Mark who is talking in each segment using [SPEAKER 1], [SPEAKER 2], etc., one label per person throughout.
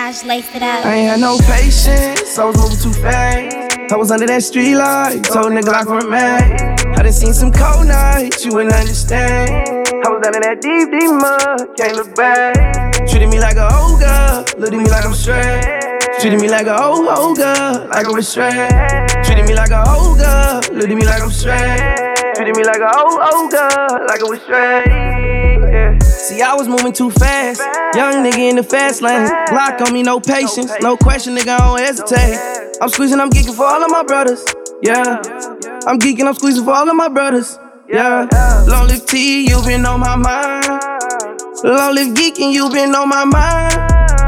[SPEAKER 1] Minaj, lace it up.
[SPEAKER 2] I ain't had no patience, I was moving too fast. I was under that street light, told nigga like I'm mad. I done seen some cold nights, you wouldn't understand. I was under that deep, deep mud, can't look back. Treated me like a old girl, looked at me like I'm straight. Treated me like a old girl, like I was straight. Treated me like a old girl, looked at me like I'm straight. Treated me like a old girl, like I was straight. Yeah. See, I was moving too fast. Young nigga in the fast lane. Glock on me, no patience. No question, nigga, I don't hesitate. I'm squeezing, I'm geeking for all of my brothers. Yeah. I'm geeking, I'm squeezing for all of my brothers. Yeah. Long live T, you been on my mind. Long live geeking, you been on my mind.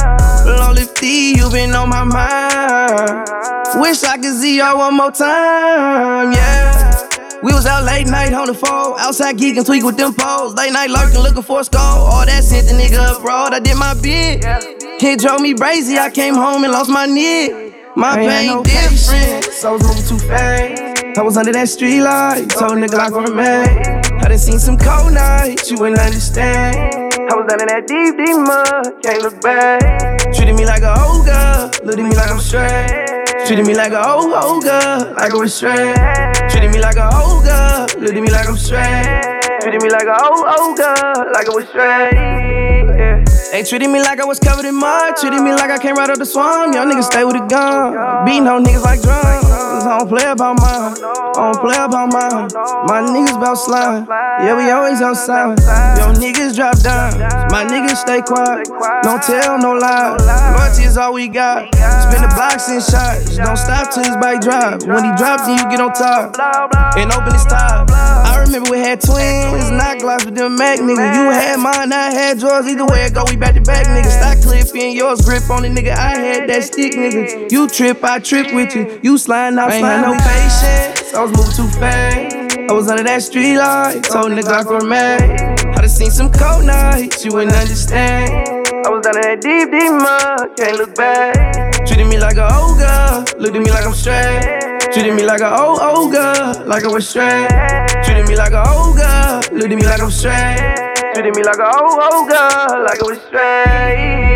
[SPEAKER 2] Long live T, you been on my mind. Wish I could see y'all one more time, yeah. We was out late night on the phone, outside geeking, tweak with them poles. Late night lurking, looking for a skull. All that sent the nigga up road. I did my bid. It drove me crazy. I came home and lost my knee. My pain different. So I was moving too fast. I was under that street light, told nigga like I'm mad. I done seen some cold nights, you wouldn't understand. I was under that deep, deep mud, can't look back. Treated me like a old girl, looked at me like I'm straight. Treated me like a old girl, like I was straight. Treated me like a old girl, looked at me like I'm straight. Treated me like a old girl, like I was straight. Yeah. They treated me like I was covered in mud. Treated me like I came right up the swamp. Y'all niggas stay with a gun, beating on niggas like drums. I don't play about mine, I don't play about mine. My niggas bout slime, yeah, we always outside. Yo, niggas drop down, my niggas stay quiet. Don't tell no lie, loyalty is all we got. Spin the box and shots, don't stop till his bike drop. When he drops, then you get on top and open his top. I remember we had twins, not Glocks with them Mac niggas. You had mine, I had yours. Either way it go, we back to back niggas. Stock clip in yours, grip on the nigga. I had that stick nigga. You trip, I trip with you. You sliding, I sliding. No patience, I was moving too fast. I was under that street light, told nigga like I'm mad. I done seen some cold nights, you wouldn't understand. I was under that deep, deep mud, can't look back. Treated me like a old girl, looked at me like I'm straight. Treated me like a old girl, like I was straight. Treated me like a old girl, looked at me like I'm straight. Treated me like a old girl, like I was straight.